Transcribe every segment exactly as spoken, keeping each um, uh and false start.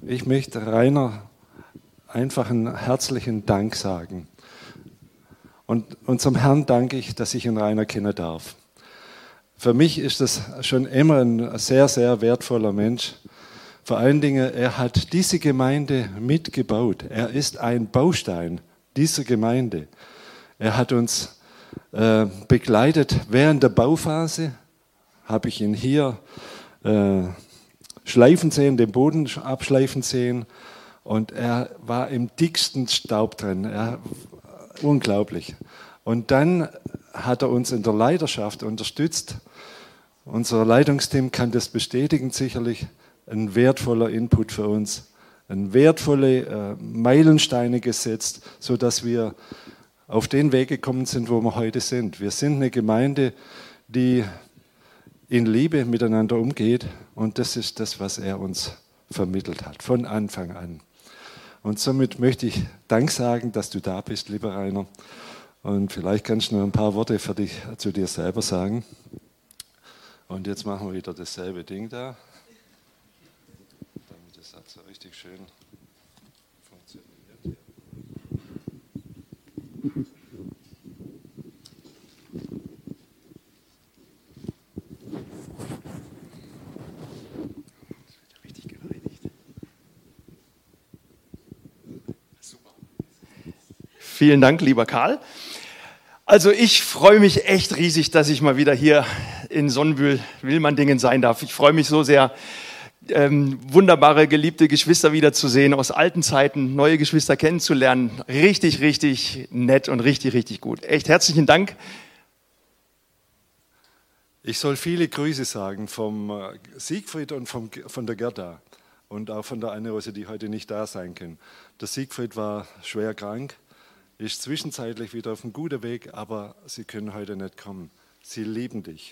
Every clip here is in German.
Ich möchte Rainer einfach einen herzlichen Dank sagen. Und unserem Herrn danke ich, dass ich ihn Rainer kennen darf. Für mich ist das schon immer ein sehr, sehr wertvoller Mensch. Vor allen Dingen, er hat diese Gemeinde mitgebaut. Er ist ein Baustein dieser Gemeinde. Er hat uns äh, begleitet während der Bauphase. Habe ich ihn hier äh, schleifen sehen, den Boden abschleifen sehen. Und er war im dicksten Staub drin. Er, unglaublich. Und dann hat er uns in der Leiterschaft unterstützt. Unser Leitungsteam kann das bestätigen, sicherlich. Ein wertvoller Input für uns. Ein wertvolle äh, Meilensteine gesetzt, sodass wir auf den Weg gekommen sind, wo wir heute sind. Wir sind eine Gemeinde, die in Liebe miteinander umgeht. Und das ist das, was er uns vermittelt hat, von Anfang an. Und somit möchte ich Dank sagen, dass du da bist, lieber Rainer. Und vielleicht kannst du noch ein paar Worte für dich, zu dir selber sagen. Und jetzt machen wir wieder dasselbe Ding da. Damit das halt so richtig schön funktioniert. Vielen Dank, lieber Karl. Also ich freue mich echt riesig, dass ich mal wieder hier in Sonnenbühl-Wilmandingen sein darf. Ich freue mich so sehr, ähm, wunderbare, geliebte Geschwister wiederzusehen, aus alten Zeiten neue Geschwister kennenzulernen. Richtig, richtig nett und richtig, richtig gut. Echt herzlichen Dank. Ich soll viele Grüße sagen vom Siegfried und vom, von der Gerda und auch von der Anne-Rose, die heute nicht da sein können. Der Siegfried war schwer krank. Ist zwischenzeitlich wieder auf einem guten Weg, aber sie können heute nicht kommen. Sie lieben dich.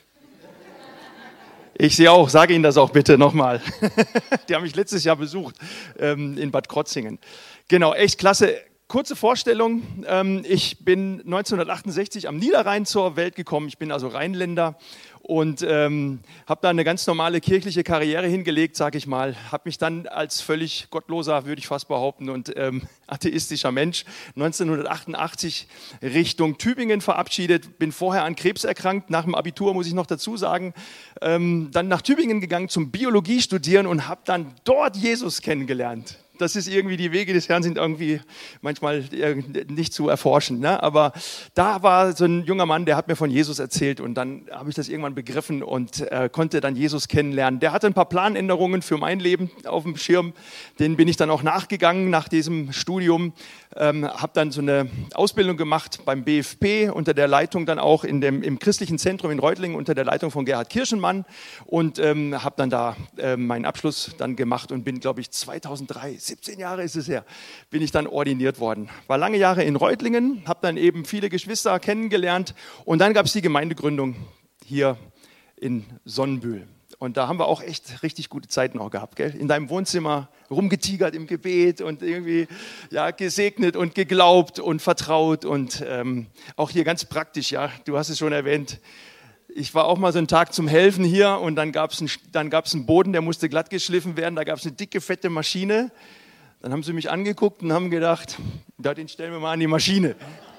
Ich sehe auch, sage Ihnen das auch bitte nochmal. Die haben mich letztes Jahr besucht ähm, in Bad Krotzingen. Genau, echt klasse. Kurze Vorstellung. Ähm, ich bin neunzehnhundertachtundsechzig am Niederrhein zur Welt gekommen. Ich bin also Rheinländer und ähm, habe da eine ganz normale kirchliche Karriere hingelegt, sage ich mal. Habe mich dann als völlig gottloser, würde ich fast behaupten, und ähm, atheistischer Mensch neunzehnhundertachtundachtzig Richtung Tübingen verabschiedet. Bin vorher an Krebs erkrankt, nach dem Abitur muss ich noch dazu sagen. Ähm, dann nach Tübingen gegangen zum Biologie studieren und habe dann dort Jesus kennengelernt. Das ist irgendwie, die Wege des Herrn sind irgendwie manchmal nicht zu erforschen. Ne? Aber da war so ein junger Mann, der hat mir von Jesus erzählt und dann habe ich das irgendwann begriffen und äh, konnte dann Jesus kennenlernen. Der hatte ein paar Planänderungen für mein Leben auf dem Schirm. Denen bin ich dann auch nachgegangen nach diesem Studium. Ähm, habe dann so eine Ausbildung gemacht beim B F P unter der Leitung dann auch in dem, im christlichen Zentrum in Reutlingen unter der Leitung von Gerhard Kirschenmann und ähm, habe dann da äh, meinen Abschluss dann gemacht und bin, glaube ich, zweitausenddrei, siebzehn Jahre ist es her, bin ich dann ordiniert worden. War lange Jahre in Reutlingen, habe dann eben viele Geschwister kennengelernt und dann gab es die Gemeindegründung hier in Sonnenbühl. Und da haben wir auch echt richtig gute Zeiten auch gehabt, gell? In deinem Wohnzimmer rumgetigert im Gebet und irgendwie ja, gesegnet und geglaubt und vertraut und ähm, auch hier ganz praktisch, ja, du hast es schon erwähnt. Ich war auch mal so einen Tag zum Helfen hier und dann gab es einen, dann gab's einen Boden, der musste glatt geschliffen werden, da gab es eine dicke, fette Maschine. Dann haben sie mich angeguckt und haben gedacht, den stellen wir mal an die Maschine.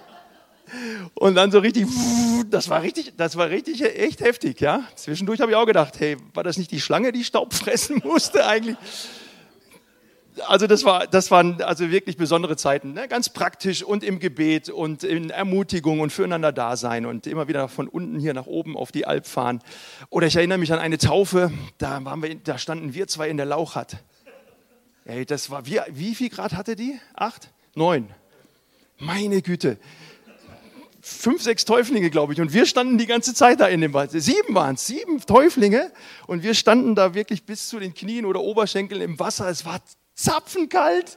Und dann so richtig, das war richtig, das war richtig echt heftig, ja. Zwischendurch habe ich auch gedacht, hey, war das nicht die Schlange, die Staub fressen musste eigentlich? Also das war, das waren also wirklich besondere Zeiten, ne? Ganz praktisch und im Gebet und in Ermutigung und füreinander da sein und immer wieder von unten hier nach oben auf die Alp fahren. Oder ich erinnere mich an eine Taufe, da waren wir, da standen wir zwei in der Lauchhatt. Hey, das war, wie, wie viel Grad hatte die? Acht? Neun? Meine Güte. Fünf, sechs Täuflinge, glaube ich. Und wir standen die ganze Zeit da in dem Wald. Sieben waren es, sieben Täuflinge. Und wir standen da wirklich bis zu den Knien oder Oberschenkeln im Wasser. Es war zapfenkalt.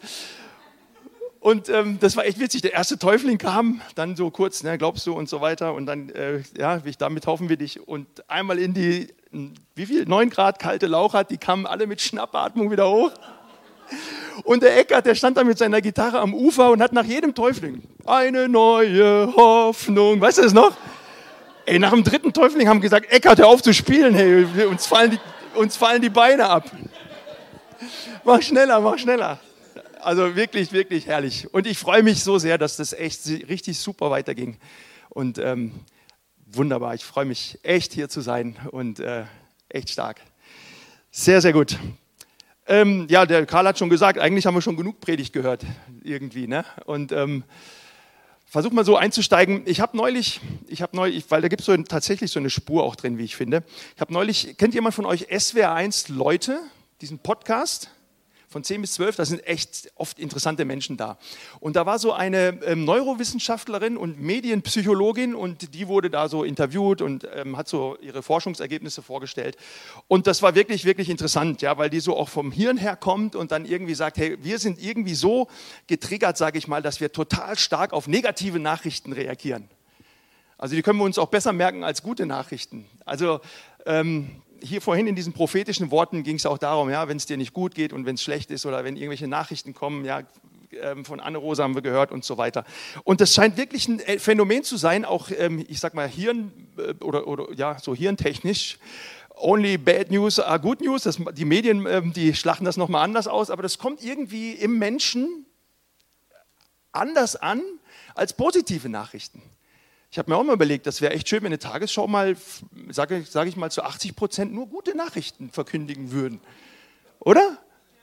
Und ähm, das war echt witzig. Der erste Täufling kam, dann so kurz, ne, glaubst du und so weiter. Und dann, äh, ja, damit taufen wir dich. Und einmal in die, wie viel? Neun Grad kalte Lauchhatt. Die kamen alle mit Schnappatmung wieder hoch. Und der Eckart, der stand da mit seiner Gitarre am Ufer und hat nach jedem Täufling eine neue Hoffnung. Weißt du das noch? Ey, nach dem dritten Täufling haben gesagt, Eckart, hör auf zu spielen, hey, uns fallen die, uns fallen die Beine ab. Mach schneller, mach schneller. Also wirklich, wirklich herrlich. Und ich freue mich so sehr, dass das echt richtig super weiterging. Und ähm, wunderbar, ich freue mich echt hier zu sein und äh, echt stark. Sehr, sehr gut. Ähm, ja, der Karl hat schon gesagt, eigentlich haben wir schon genug Predigt gehört, irgendwie. Ne? Und ähm, versuch mal so einzusteigen. Ich habe neulich, ich habe neulich, weil da gibt es so tatsächlich so eine Spur auch drin, wie ich finde. Ich habe neulich, kennt jemand von euch S W R eins Leute, diesen Podcast? Von zehn bis zwölf, da sind echt oft interessante Menschen da. Und da war so eine ähm, Neurowissenschaftlerin und Medienpsychologin und die wurde da so interviewt und ähm, hat so ihre Forschungsergebnisse vorgestellt. Und das war wirklich, wirklich interessant, ja, weil die so auch vom Hirn her kommt und dann irgendwie sagt, hey, wir sind irgendwie so getriggert, sage ich mal, dass wir total stark auf negative Nachrichten reagieren. Also die können wir uns auch besser merken als gute Nachrichten. Also ähm, hier vorhin in diesen prophetischen Worten ging es auch darum, ja, wenn es dir nicht gut geht und wenn es schlecht ist oder wenn irgendwelche Nachrichten kommen, ja, von Anne-Rose haben wir gehört und so weiter. Und das scheint wirklich ein Phänomen zu sein, auch, ich sag mal, Hirn oder, oder ja, so hirntechnisch. Only bad news are good news. Das, die Medien, die schlachten das nochmal anders aus, aber das kommt irgendwie im Menschen anders an als positive Nachrichten. Ich habe mir auch mal überlegt, das wäre echt schön, wenn eine Tagesschau mal, sage sag ich mal, zu achtzig Prozent nur gute Nachrichten verkündigen würden. Oder?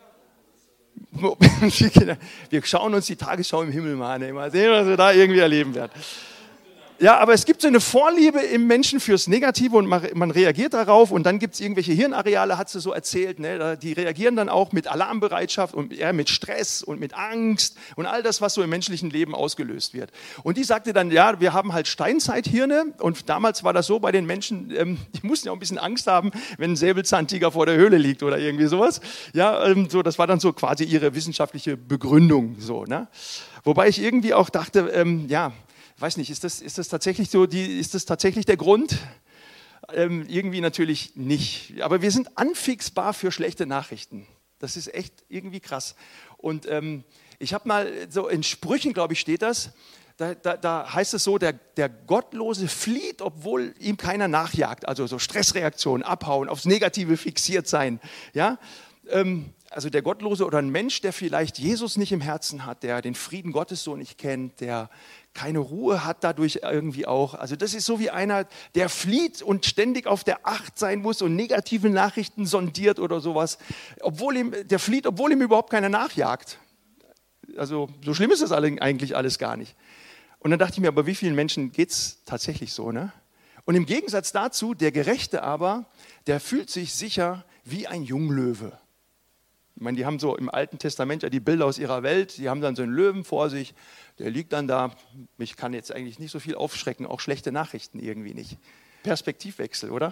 Wir schauen uns die Tagesschau im Himmel mal an, mal sehen, was wir da irgendwie erleben werden. Ja, aber es gibt so eine Vorliebe im Menschen fürs Negative und man, man reagiert darauf und dann gibt es irgendwelche Hirnareale, hat sie so erzählt, ne? Die reagieren dann auch mit Alarmbereitschaft und ja, mit Stress und mit Angst und all das, was so im menschlichen Leben ausgelöst wird. Und die sagte dann, ja, wir haben halt Steinzeithirne und damals war das so bei den Menschen, ähm, die mussten ja auch ein bisschen Angst haben, wenn ein Säbelzahntiger vor der Höhle liegt oder irgendwie sowas. Ja, ähm, so, das war dann so quasi ihre wissenschaftliche Begründung. So, ne? Wobei ich irgendwie auch dachte, ähm, ja, weiß nicht, ist das, ist das tatsächlich so, die, ist das tatsächlich der Grund? Ähm, irgendwie natürlich nicht. Aber wir sind anfixbar für schlechte Nachrichten. Das ist echt irgendwie krass. Und ähm, ich habe mal so in Sprüchen, glaube ich, steht das, da, da, da heißt es so, der, der Gottlose flieht, obwohl ihm keiner nachjagt. Also so Stressreaktionen, abhauen, aufs Negative fixiert sein. Ja? Ähm, also der Gottlose oder ein Mensch, der vielleicht Jesus nicht im Herzen hat, der den Frieden Gottes so nicht kennt, der keine Ruhe hat dadurch irgendwie auch. Also das ist so wie einer, der flieht und ständig auf der Acht sein muss und negative Nachrichten sondiert oder sowas. Obwohl ihm, der flieht, obwohl ihm überhaupt keiner nachjagt. Also so schlimm ist das eigentlich alles gar nicht. Und dann dachte ich mir, aber wie vielen Menschen geht es tatsächlich so, ne? Und im Gegensatz dazu, der Gerechte aber, der fühlt sich sicher wie ein Junglöwe. Ich meine, die haben so im Alten Testament ja die Bilder aus ihrer Welt, die haben dann so einen Löwen vor sich, der liegt dann da, mich kann jetzt eigentlich nicht so viel aufschrecken, auch schlechte Nachrichten irgendwie nicht. Perspektivwechsel, oder?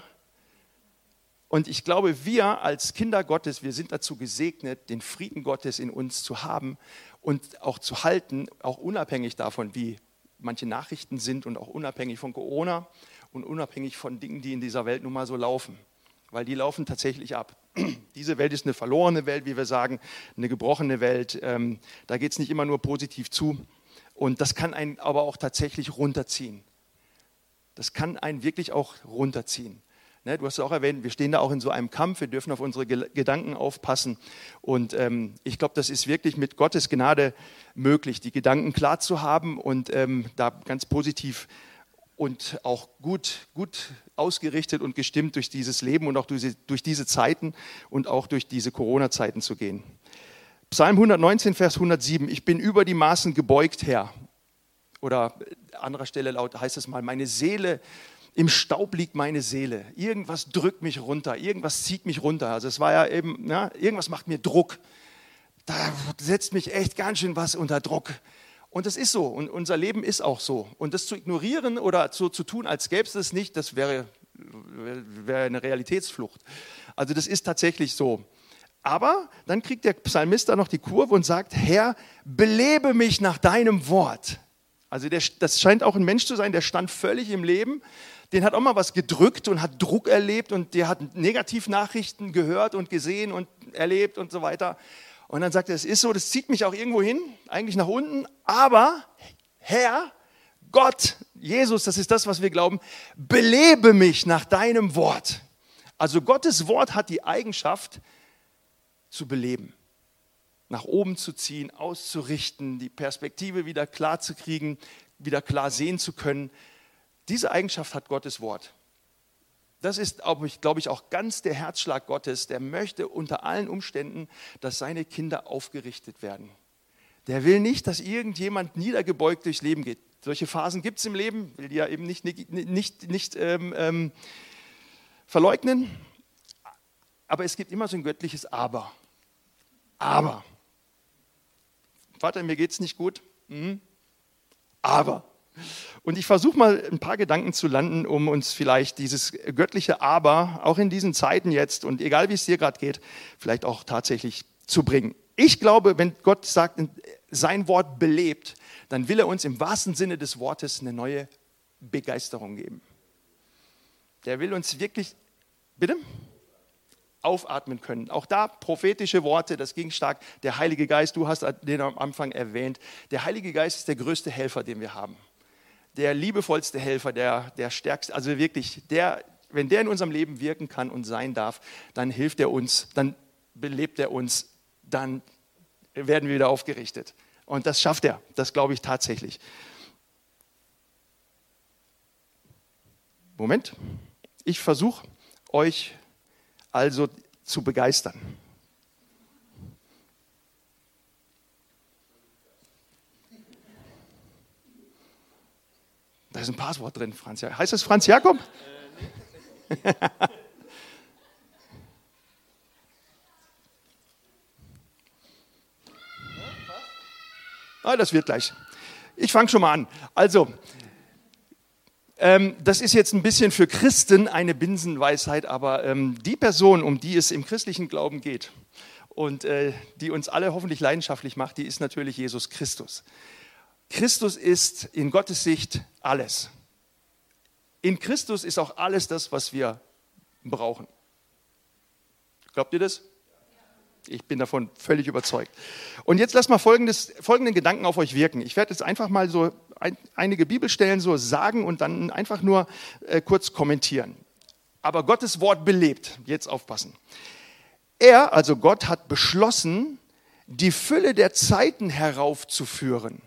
Und ich glaube, wir als Kinder Gottes, wir sind dazu gesegnet, den Frieden Gottes in uns zu haben und auch zu halten, auch unabhängig davon, wie manche Nachrichten sind und auch unabhängig von Corona und unabhängig von Dingen, die in dieser Welt nun mal so laufen. Weil die laufen tatsächlich ab. Diese Welt ist eine verlorene Welt, wie wir sagen, eine gebrochene Welt. Ähm, da geht es nicht immer nur positiv zu. Und das kann einen aber auch tatsächlich runterziehen. Das kann einen wirklich auch runterziehen. Ne, du hast es auch erwähnt, wir stehen da auch in so einem Kampf, wir dürfen auf unsere Ge- Gedanken aufpassen. Und ähm, ich glaube, das ist wirklich mit Gottes Gnade möglich, die Gedanken klar zu haben und ähm, da ganz positiv und auch gut, gut ausgerichtet und gestimmt durch dieses Leben und auch durch, durch diese Zeiten und auch durch diese Corona-Zeiten zu gehen. Psalm hundertneunzehn, Vers hundertsieben, ich bin über die Maßen gebeugt, Herr. Oder an anderer Stelle laut heißt es mal, meine Seele, im Staub liegt meine Seele. Irgendwas drückt mich runter, irgendwas zieht mich runter. Also es war ja eben, na, irgendwas macht mir Druck. Da setzt mich echt ganz schön was unter Druck. Und das ist so und unser Leben ist auch so. Und das zu ignorieren oder so zu tun, als gäbe es das nicht, das wäre, wäre eine Realitätsflucht. Also das ist tatsächlich so. Aber dann kriegt der Psalmist da noch die Kurve und sagt, Herr, belebe mich nach deinem Wort. Also der, das scheint auch ein Mensch zu sein, der stand völlig im Leben. Den hat auch mal was gedrückt und hat Druck erlebt und der hat Negativnachrichten gehört und gesehen und erlebt und so weiter. Und dann sagt er, es ist so, das zieht mich auch irgendwo hin, eigentlich nach unten, aber Herr, Gott, Jesus, das ist das, was wir glauben, belebe mich nach deinem Wort. Also Gottes Wort hat die Eigenschaft, zu beleben, nach oben zu ziehen, auszurichten, die Perspektive wieder klar zu kriegen, wieder klar sehen zu können. Diese Eigenschaft hat Gottes Wort. Das ist, glaube ich, auch ganz der Herzschlag Gottes. Der möchte unter allen Umständen, dass seine Kinder aufgerichtet werden. Der will nicht, dass irgendjemand niedergebeugt durchs Leben geht. Solche Phasen gibt es im Leben, will die ja eben nicht, nicht, nicht, nicht ähm, ähm, verleugnen. Aber es gibt immer so ein göttliches Aber. Aber. Vater, mir geht es nicht gut. Mhm. Aber. Und ich versuche mal ein paar Gedanken zu landen, um uns vielleicht dieses göttliche Aber, auch in diesen Zeiten jetzt und egal wie es dir gerade geht, vielleicht auch tatsächlich zu bringen. Ich glaube, wenn Gott sagt, sein Wort belebt, dann will er uns im wahrsten Sinne des Wortes eine neue Begeisterung geben. Der will uns wirklich, bitte? Aufatmen können. Auch da prophetische Worte, das ging stark. Der Heilige Geist, du hast den am Anfang erwähnt, der Heilige Geist ist der größte Helfer, den wir haben. Der liebevollste Helfer, der, der stärkste, also wirklich, der, wenn der in unserem Leben wirken kann und sein darf, dann hilft er uns, dann belebt er uns, dann werden wir wieder aufgerichtet. Und das schafft er, das glaube ich tatsächlich. Moment, ich versuche euch also zu begeistern. Da ist ein Passwort drin, Franz Jakob. Heißt das Franz Jakob? Äh, ah, das wird gleich. Ich fange schon mal an. Also, ähm, das ist jetzt ein bisschen für Christen eine Binsenweisheit, aber ähm, die Person, um die es im christlichen Glauben geht und äh, die uns alle hoffentlich leidenschaftlich macht, die ist natürlich Jesus Christus. Christus ist in Gottes Sicht alles. In Christus ist auch alles das, was wir brauchen. Glaubt ihr das? Ich bin davon völlig überzeugt. Und jetzt lasst mal folgendes, folgenden Gedanken auf euch wirken. Ich werde jetzt einfach mal so ein, einige Bibelstellen so sagen und dann einfach nur äh, kurz kommentieren. Aber Gottes Wort belebt. Jetzt aufpassen. Er, also Gott, hat beschlossen, die Fülle der Zeiten heraufzuführen.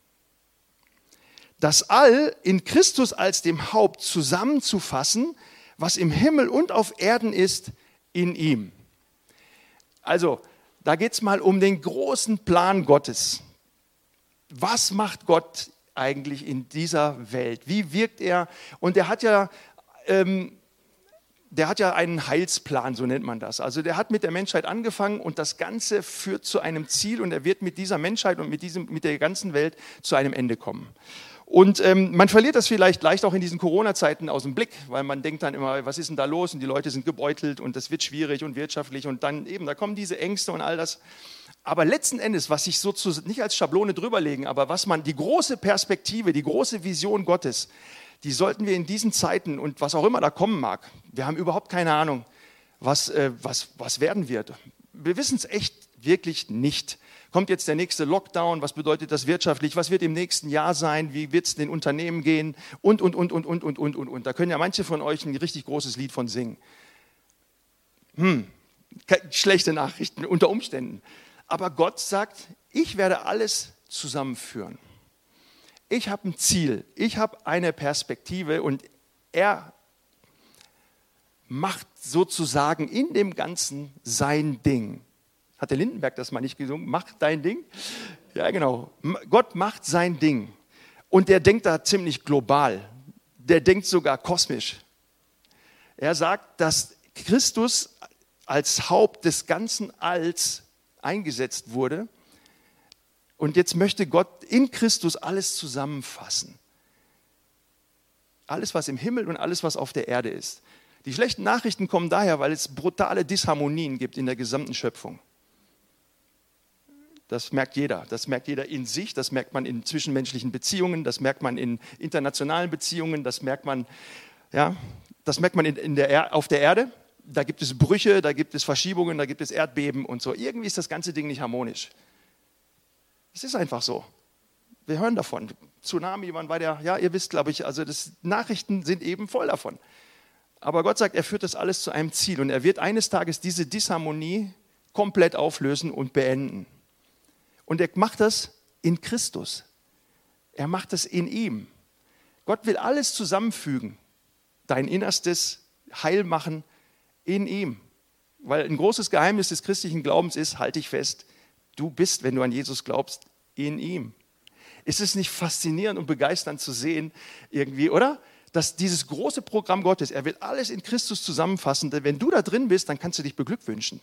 Das All in Christus als dem Haupt zusammenzufassen, was im Himmel und auf Erden ist, in ihm. Also, da geht es mal um den großen Plan Gottes. Was macht Gott eigentlich in dieser Welt? Wie wirkt er? Und er hat ja, ähm, der hat ja einen Heilsplan, so nennt man das. Also der hat mit der Menschheit angefangen und das Ganze führt zu einem Ziel und er wird mit dieser Menschheit und mit, diesem, mit der ganzen Welt zu einem Ende kommen. Und ähm, man verliert das vielleicht leicht auch in diesen Corona-Zeiten aus dem Blick, weil man denkt dann immer, was ist denn da los? Und die Leute sind gebeutelt und das wird schwierig und wirtschaftlich und dann eben, da kommen diese Ängste und all das. Aber letzten Endes, was sich so zu, nicht als Schablone drüberlegen, aber was man, die große Perspektive, die große Vision Gottes, die sollten wir in diesen Zeiten und was auch immer da kommen mag, wir haben überhaupt keine Ahnung, was, äh, was, was werden wird. Wir wissen es echt wirklich nicht. Kommt jetzt der nächste Lockdown, was bedeutet das wirtschaftlich, was wird im nächsten Jahr sein, wie wird es den Unternehmen gehen und, und, und, und, und, und, und, und, und. Da können ja manche von euch ein richtig großes Lied von singen. Hm, schlechte Nachrichten unter Umständen. Aber Gott sagt, ich werde alles zusammenführen. Ich habe ein Ziel, ich habe eine Perspektive und er macht sozusagen in dem Ganzen sein Ding. Hat der Lindenberg das mal nicht gesungen? Mach dein Ding? Ja, genau. Gott macht sein Ding. Und der denkt da ziemlich global. Der denkt sogar kosmisch. Er sagt, dass Christus als Haupt des ganzen Alls eingesetzt wurde. Und jetzt möchte Gott in Christus alles zusammenfassen. Alles, was im Himmel und alles, was auf der Erde ist. Die schlechten Nachrichten kommen daher, weil es brutale Disharmonien gibt in der gesamten Schöpfung. Das merkt jeder. Das merkt jeder in sich, das merkt man in zwischenmenschlichen Beziehungen, das merkt man in internationalen Beziehungen, das merkt man, ja, das merkt man in, in der er- auf der Erde. Da gibt es Brüche, da gibt es Verschiebungen, da gibt es Erdbeben und so. Irgendwie ist das ganze Ding nicht harmonisch. Es ist einfach so. Wir hören davon. Tsunami, wann war der? Ja, ihr wisst, glaube ich, also das, Nachrichten sind eben voll davon. Aber Gott sagt, er führt das alles zu einem Ziel und er wird eines Tages diese Disharmonie komplett auflösen und beenden. Und er macht das in Christus. Er macht das in ihm. Gott will alles zusammenfügen, dein Innerstes heil machen in ihm. Weil ein großes Geheimnis des christlichen Glaubens ist, halte dich fest, du bist, wenn du an Jesus glaubst, in ihm. Ist es nicht faszinierend und begeisternd zu sehen, irgendwie, oder? Dass dieses große Programm Gottes, er will alles in Christus zusammenfassen, denn wenn du da drin bist, dann kannst du dich beglückwünschen.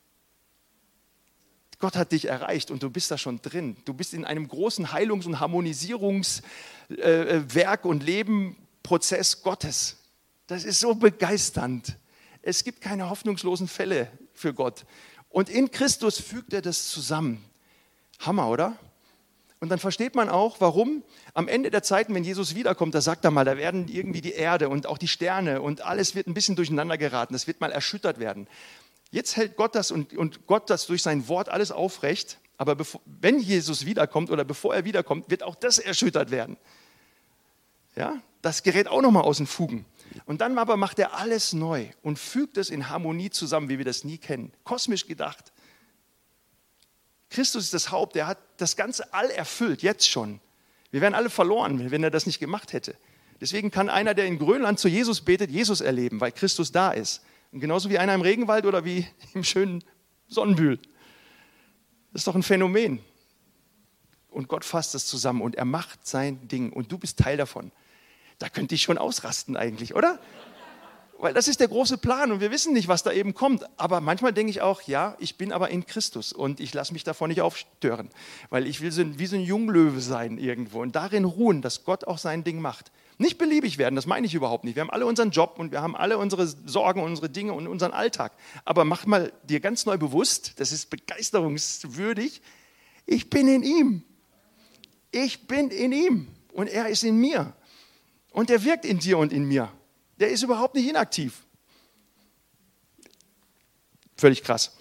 Gott hat dich erreicht und du bist da schon drin. Du bist in einem großen Heilungs- und Harmonisierungswerk und Lebenprozess Gottes. Das ist so begeisternd. Es gibt keine hoffnungslosen Fälle für Gott. Und in Christus fügt er das zusammen. Hammer, oder? Und dann versteht man auch, warum am Ende der Zeiten, wenn Jesus wiederkommt, da sagt er mal, da werden irgendwie die Erde und auch die Sterne und alles wird ein bisschen durcheinander geraten. Das wird mal erschüttert werden. Jetzt hält Gott das und, und Gott das durch sein Wort alles aufrecht. Aber bevor, wenn Jesus wiederkommt oder bevor er wiederkommt, wird auch das erschüttert werden. Ja, das gerät auch nochmal aus den Fugen. Und dann aber macht er alles neu und fügt es in Harmonie zusammen, wie wir das nie kennen. Kosmisch gedacht. Christus ist das Haupt, der hat das ganze All erfüllt, jetzt schon. Wir wären alle verloren, wenn er das nicht gemacht hätte. Deswegen kann einer, der in Grönland zu Jesus betet, Jesus erleben, weil Christus da ist. Und genauso wie einer im Regenwald oder wie im schönen Sonnenbühl. Das ist doch ein Phänomen. Und Gott fasst das zusammen und er macht sein Ding und du bist Teil davon. Da könnte ich schon ausrasten eigentlich, oder? Weil das ist der große Plan und wir wissen nicht, was da eben kommt. Aber manchmal denke ich auch, ja, ich bin aber in Christus und ich lasse mich davon nicht aufstören. Weil ich will so, wie so ein Junglöwe sein irgendwo und darin ruhen, dass Gott auch sein Ding macht. Nicht beliebig werden, das meine ich überhaupt nicht. Wir haben alle unseren Job und wir haben alle unsere Sorgen, unsere Dinge und unseren Alltag. Aber mach mal dir ganz neu bewusst, das ist begeisterungswürdig, ich bin in ihm. Ich bin in ihm und er ist in mir. Und er wirkt in dir und in mir. Der ist überhaupt nicht inaktiv. Völlig krass.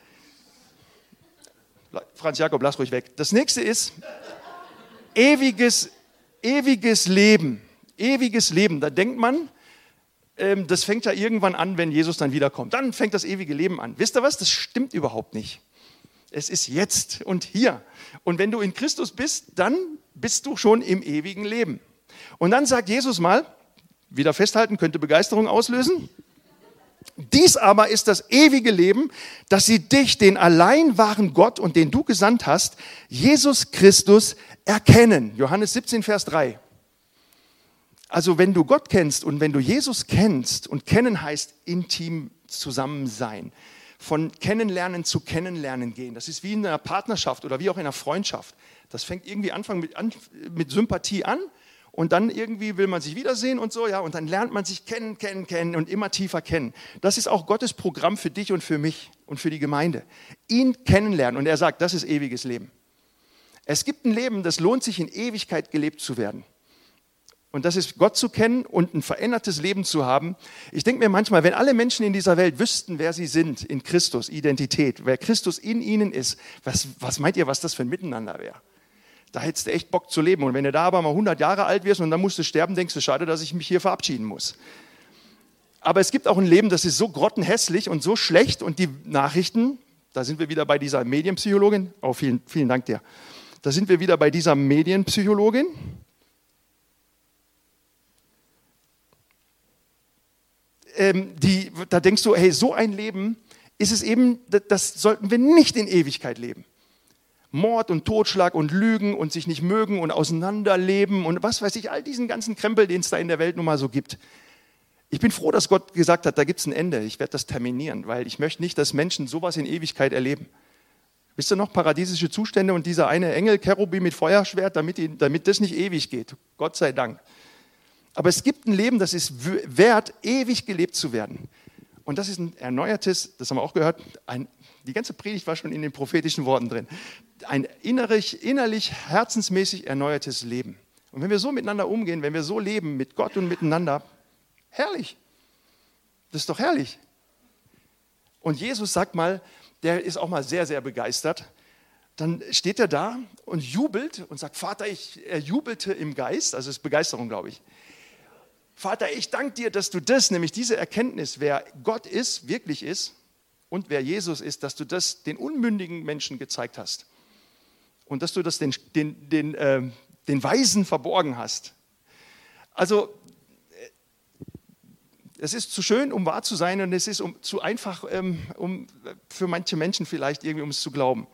Franz Jakob, lass ruhig weg. Das nächste ist ewiges, ewiges Leben. Ewiges Leben. Da denkt man, ähm, das fängt ja irgendwann an, wenn Jesus dann wiederkommt. Dann fängt das ewige Leben an. Wisst ihr was? Das stimmt überhaupt nicht. Es ist jetzt und hier. Und wenn du in Christus bist, dann bist du schon im ewigen Leben. Und dann sagt Jesus mal, wieder festhalten, könnte Begeisterung auslösen. Dies aber ist das ewige Leben, dass sie dich, den allein wahren Gott und den du gesandt hast, Jesus Christus, erkennen. Johannes siebzehn, Vers drei. Also wenn du Gott kennst und wenn du Jesus kennst, und kennen heißt intim zusammen sein, von Kennenlernen zu Kennenlernen gehen. Das ist wie in einer Partnerschaft oder wie auch in einer Freundschaft. Das fängt irgendwie Anfang mit, an, mit Sympathie an. Und dann irgendwie will man sich wiedersehen und so, ja, und dann lernt man sich kennen, kennen, kennen und immer tiefer kennen. Das ist auch Gottes Programm für dich und für mich und für die Gemeinde. Ihn kennenlernen und er sagt, das ist ewiges Leben. Es gibt ein Leben, das lohnt sich in Ewigkeit gelebt zu werden. Und das ist Gott zu kennen und ein verändertes Leben zu haben. Ich denke mir manchmal, wenn alle Menschen in dieser Welt wüssten, wer sie sind, in Christus, Identität, wer Christus in ihnen ist, was, was meint ihr, was das für ein Miteinander wäre? Da hättest du echt Bock zu leben. Und wenn du da aber mal hundert Jahre alt wirst und dann musst du sterben, denkst du, schade, dass ich mich hier verabschieden muss. Aber es gibt auch ein Leben, das ist so grottenhässlich und so schlecht. Und die Nachrichten, da sind wir wieder bei dieser Medienpsychologin. Oh, vielen, vielen Dank dir. Da sind wir wieder bei dieser Medienpsychologin. Ähm, die, da denkst du, hey, so ein Leben ist es eben, das sollten wir nicht in Ewigkeit leben. Mord und Totschlag und Lügen und sich nicht mögen und auseinanderleben und was weiß ich, all diesen ganzen Krempel, den es da in der Welt nun mal so gibt. Ich bin froh, dass Gott gesagt hat, da gibt es ein Ende. Ich werde das terminieren, weil ich möchte nicht, dass Menschen sowas in Ewigkeit erleben. Wisst ihr noch, paradiesische Zustände und dieser eine Engel, Cherubim mit Feuerschwert, damit, die, damit das nicht ewig geht. Gott sei Dank. Aber es gibt ein Leben, das ist wert, ewig gelebt zu werden. Und das ist ein erneuertes, das haben wir auch gehört, ein, die ganze Predigt war schon in den prophetischen Worten drin, ein innerlich, innerlich, herzensmäßig erneuertes Leben. Und wenn wir so miteinander umgehen, wenn wir so leben, mit Gott und miteinander, herrlich. Das ist doch herrlich. Und Jesus sagt mal, der ist auch mal sehr, sehr begeistert. Dann steht er da und jubelt und sagt, Vater, ich, er jubelte im Geist, also das ist Begeisterung, glaube ich. Vater, ich danke dir, dass du das, nämlich diese Erkenntnis, wer Gott ist, wirklich ist, und wer Jesus ist, dass du das den unmündigen Menschen gezeigt hast. Und dass du das den, den, den, äh, den Weisen verborgen hast. Also, es ist zu schön, um wahr zu sein, und es ist um, zu einfach, ähm, um, für manche Menschen vielleicht irgendwie, um es zu glauben.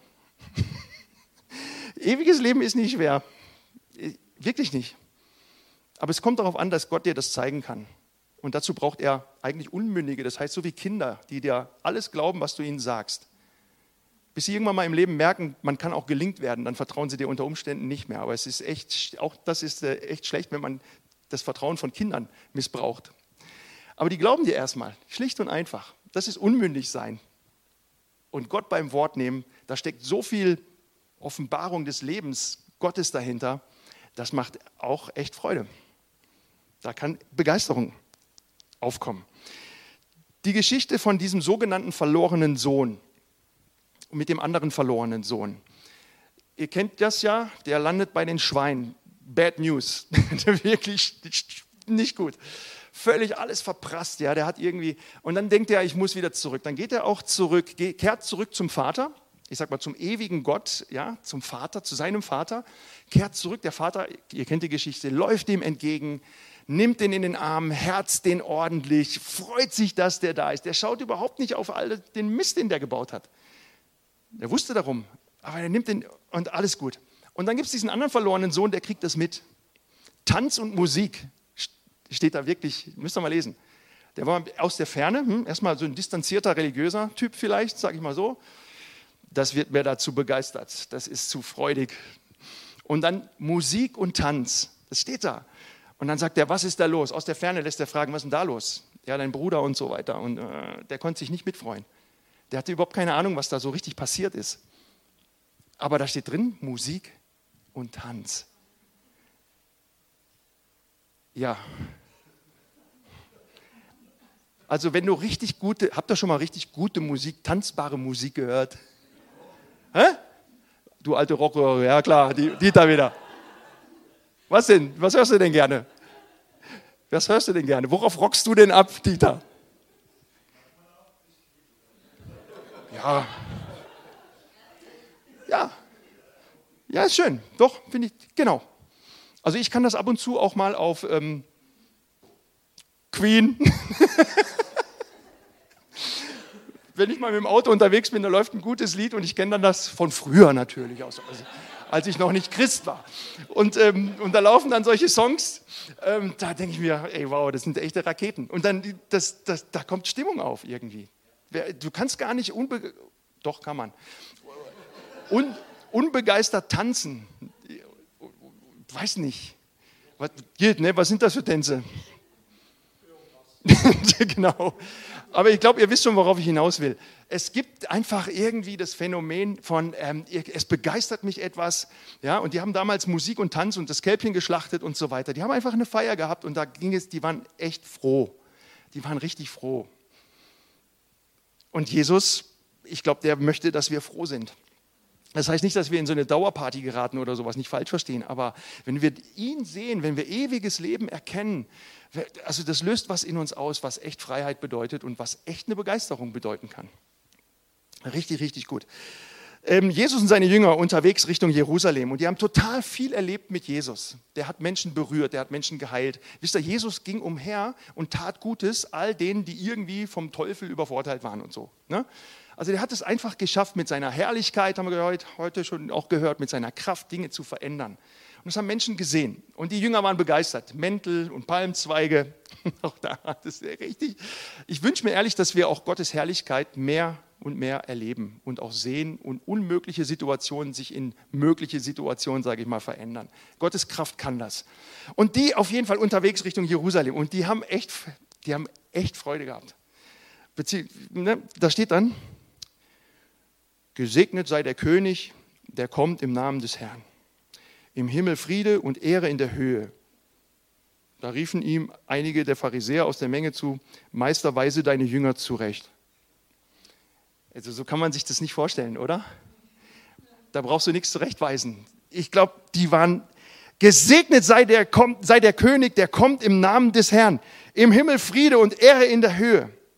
Ewiges Leben ist nicht schwer. Wirklich nicht. Aber es kommt darauf an, dass Gott dir das zeigen kann. Und dazu braucht er eigentlich Unmündige, das heißt so wie Kinder, die dir alles glauben, was du ihnen sagst. Bis sie irgendwann mal im Leben merken, man kann auch gelingt werden, dann vertrauen sie dir unter Umständen nicht mehr. Aber es ist echt, auch das ist echt schlecht, wenn man das Vertrauen von Kindern missbraucht. Aber die glauben dir erstmal, schlicht und einfach. Das ist unmündig sein. Und Gott beim Wort nehmen, da steckt so viel Offenbarung des Lebens Gottes dahinter, das macht auch echt Freude. Da kann Begeisterung aufkommen. Die Geschichte von diesem sogenannten verlorenen Sohn mit dem anderen verlorenen Sohn. Ihr kennt das ja, der landet bei den Schweinen. Bad News. Wirklich nicht gut. Völlig alles verprasst. Ja, der hat irgendwie, und dann denkt er, ich muss wieder zurück. Dann geht er auch zurück, kehrt zurück zum Vater. Ich sag mal zum ewigen Gott, ja, zum Vater, zu seinem Vater. Kehrt zurück. Der Vater, ihr kennt die Geschichte, läuft ihm entgegen, nimmt ihn in den Arm, herzt den ordentlich, freut sich, dass der da ist. Der schaut überhaupt nicht auf all den Mist, den der gebaut hat. Der wusste darum, aber er nimmt den und alles gut. Und dann gibt es diesen anderen verlorenen Sohn, der kriegt das mit. Tanz und Musik steht da wirklich, müsst ihr mal lesen. Der war aus der Ferne, hm, erstmal so ein distanzierter religiöser Typ vielleicht, sage ich mal so. Das wird mir dazu begeistert, das ist zu freudig. Und dann Musik und Tanz, das steht da. Und dann sagt er, was ist da los? Aus der Ferne lässt er fragen, was ist denn da los? Ja, dein Bruder und so weiter. Und äh, der konnte sich nicht mitfreuen. Der hatte überhaupt keine Ahnung, was da so richtig passiert ist. Aber da steht drin, Musik und Tanz. Ja. Also wenn du richtig gute, habt ihr schon mal richtig gute Musik, tanzbare Musik gehört? Hä? Du alte Rockröhre, ja klar, die, die da wieder. Was denn? Was hörst du denn gerne? Was hörst du denn gerne? Worauf rockst du denn ab, Dieter? Ja. Ja. Ja, ist schön. Doch, finde ich, genau. Also ich kann das ab und zu auch mal auf ähm, Queen. Wenn ich mal mit dem Auto unterwegs bin, da läuft ein gutes Lied und ich kenne dann das von früher natürlich, aus, also, als ich noch nicht Christ war. Und, ähm, und da laufen dann solche Songs, ähm, da denke ich mir, ey wow, das sind echte Raketen. Und dann, das, das, da kommt Stimmung auf irgendwie. Du kannst gar nicht, unbe doch kann man, Un unbegeistert tanzen. Weiß nicht. Was, geht, ne? Was sind das für Tänze? Genau. Aber ich glaube, ihr wisst schon, worauf ich hinaus will. Es gibt einfach irgendwie das Phänomen von, ähm, es begeistert mich etwas. Ja? Und die haben damals Musik und Tanz und das Kälbchen geschlachtet und so weiter. Die haben einfach eine Feier gehabt und da ging es, die waren echt froh. Die waren richtig froh. Und Jesus, ich glaube, der möchte, dass wir froh sind. Das heißt nicht, dass wir in so eine Dauerparty geraten oder sowas, nicht falsch verstehen, aber wenn wir ihn sehen, wenn wir ewiges Leben erkennen, also das löst was in uns aus, was echt Freiheit bedeutet und was echt eine Begeisterung bedeuten kann. Richtig, richtig gut. Ähm, Jesus und seine Jünger unterwegs Richtung Jerusalem und die haben total viel erlebt mit Jesus. Der hat Menschen berührt, der hat Menschen geheilt. Wisst ihr, Jesus ging umher und tat Gutes all denen, die irgendwie vom Teufel übervorteilt waren und so. Ne? Also der hat es einfach geschafft, mit seiner Herrlichkeit, haben wir heute schon auch gehört, mit seiner Kraft Dinge zu verändern. Und das haben Menschen gesehen. Und die Jünger waren begeistert. Mäntel und Palmzweige, auch da hat es richtig. Ich wünsche mir ehrlich, dass wir auch Gottes Herrlichkeit mehr und mehr erleben und auch sehen und unmögliche Situationen sich in mögliche Situationen, sage ich mal, verändern. Gottes Kraft kann das. Und die auf jeden Fall unterwegs Richtung Jerusalem. Und die haben echt, die haben echt Freude gehabt. Bezie- ne, da steht dann, gesegnet sei der König, der kommt im Namen des Herrn. Im Himmel Friede und Ehre in der Höhe. Da riefen ihm einige der Pharisäer aus der Menge zu, Meister, weise deine Jünger zurecht. Also so kann man sich das nicht vorstellen, oder? Da brauchst du nichts zurechtweisen. Ich glaube, die waren, gesegnet sei der, kommt, sei der König, der kommt im Namen des Herrn. Im Himmel Friede und Ehre in der Höhe.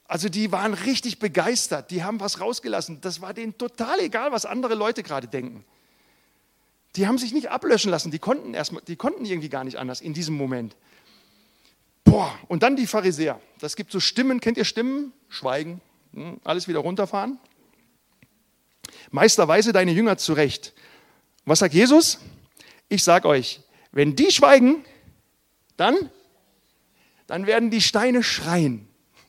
Also die waren richtig begeistert, die haben was rausgelassen. Das war denen total egal, was andere Leute gerade denken. Die haben sich nicht ablöschen lassen, die konnten, erstmal, die konnten irgendwie gar nicht anders in diesem Moment. Boah, und dann die Pharisäer. Das gibt so Stimmen, kennt ihr Stimmen? Schweigen, alles wieder runterfahren. Meister, weise deine Jünger zurecht. Was sagt Jesus? Ich sage euch, wenn die schweigen, dann, dann werden die Steine schreien.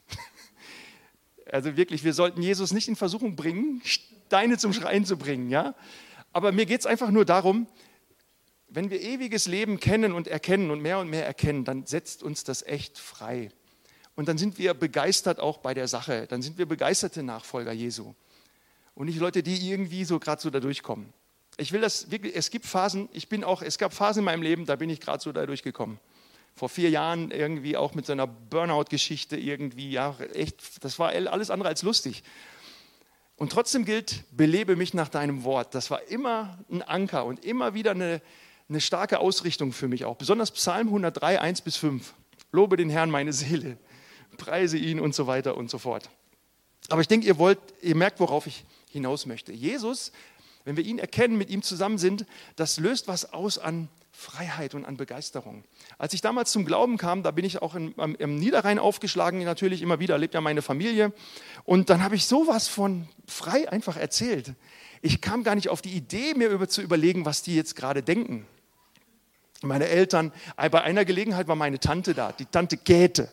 Also wirklich, wir sollten Jesus nicht in Versuchung bringen, Steine zum Schreien zu bringen. Ja? Aber mir geht es einfach nur darum, wenn wir ewiges Leben kennen und erkennen und mehr und mehr erkennen, dann setzt uns das echt frei. Und dann sind wir begeistert auch bei der Sache. Dann sind wir begeisterte Nachfolger Jesu. Und nicht Leute, die irgendwie so gerade so da durchkommen. Ich will das wirklich, es gibt Phasen, ich bin auch, es gab Phasen in meinem Leben, da bin ich gerade so da durchgekommen. Vor vier Jahren irgendwie auch mit so einer Burnout-Geschichte irgendwie, ja, echt, das war alles andere als lustig. Und trotzdem gilt, belebe mich nach deinem Wort. Das war immer ein Anker und immer wieder eine, eine starke Ausrichtung für mich auch. Besonders Psalm hundertdrei, eins bis fünf. Lobe den Herrn meine Seele, preise ihn und so weiter und so fort. Aber ich denke, ihr wollt, ihr merkt, worauf ich hinaus möchte. Jesus, wenn wir ihn erkennen, mit ihm zusammen sind, das löst was aus an Freiheit und an Begeisterung. Als ich damals zum Glauben kam, da bin ich auch in, am, im Niederrhein aufgeschlagen, natürlich immer wieder, lebt ja meine Familie. Und dann habe ich sowas von frei einfach erzählt. Ich kam gar nicht auf die Idee, mir über, zu überlegen, was die jetzt gerade denken. Meine Eltern, bei einer Gelegenheit war meine Tante da, die Tante Käthe.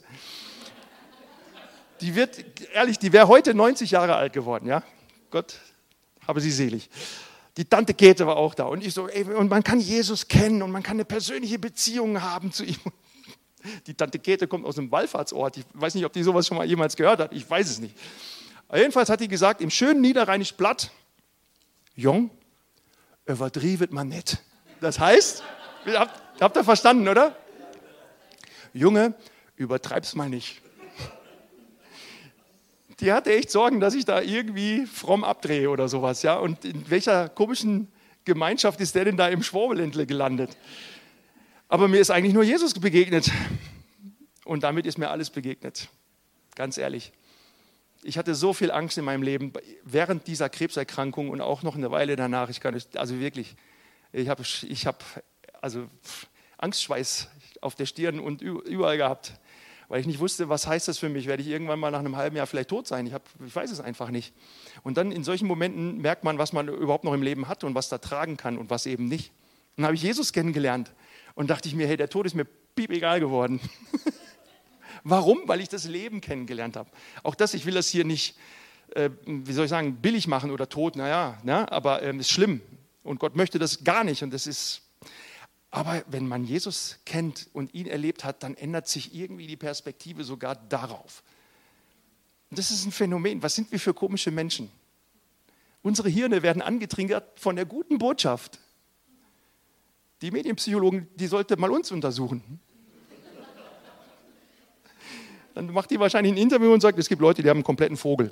Die wird, ehrlich, die wäre heute neunzig Jahre alt geworden, ja. Gott habe sie selig. Die Tante Käthe war auch da. Und ich so, ey, und man kann Jesus kennen und man kann eine persönliche Beziehung haben zu ihm. Die Tante Käthe kommt aus einem Wallfahrtsort. Ich weiß nicht, ob die sowas schon mal jemals gehört hat. Ich weiß es nicht. Aber jedenfalls hat die gesagt, im schönen Niederrheinisch Platt, Jung, überdrivet man nicht. Das heißt, habt, habt ihr verstanden, oder? Junge, übertreib's mal nicht. Die hatte echt Sorgen, dass ich da irgendwie fromm abdrehe oder sowas. Ja? Und in welcher komischen Gemeinschaft ist der denn da im Schwabeländle gelandet? Aber mir ist eigentlich nur Jesus begegnet. Und damit ist mir alles begegnet. Ganz ehrlich. Ich hatte so viel Angst in meinem Leben, während dieser Krebserkrankung und auch noch eine Weile danach. Ich kann nicht, also wirklich, ich habe ich hab, also Angstschweiß auf der Stirn und überall gehabt. Weil ich nicht wusste, was heißt das für mich? Werde ich irgendwann mal nach einem halben Jahr vielleicht tot sein? Ich, hab, ich weiß es einfach nicht. Und dann in solchen Momenten merkt man, was man überhaupt noch im Leben hat und was da tragen kann und was eben nicht. Und dann habe ich Jesus kennengelernt und dachte ich mir, hey, der Tod ist mir piep egal geworden. Warum? Weil ich das Leben kennengelernt habe. Auch das, ich will das hier nicht, äh, wie soll ich sagen, billig machen oder tot, naja, na, aber es ähm, ist schlimm. Und Gott möchte das gar nicht und das ist... Aber wenn man Jesus kennt und ihn erlebt hat, dann ändert sich irgendwie die Perspektive sogar darauf. Und das ist ein Phänomen. Was sind wir für komische Menschen? Unsere Hirne werden angetriggert von der guten Botschaft. Die Medienpsychologen, die sollte mal uns untersuchen. Dann macht die wahrscheinlich ein Interview und sagt, es gibt Leute, die haben einen kompletten Vogel.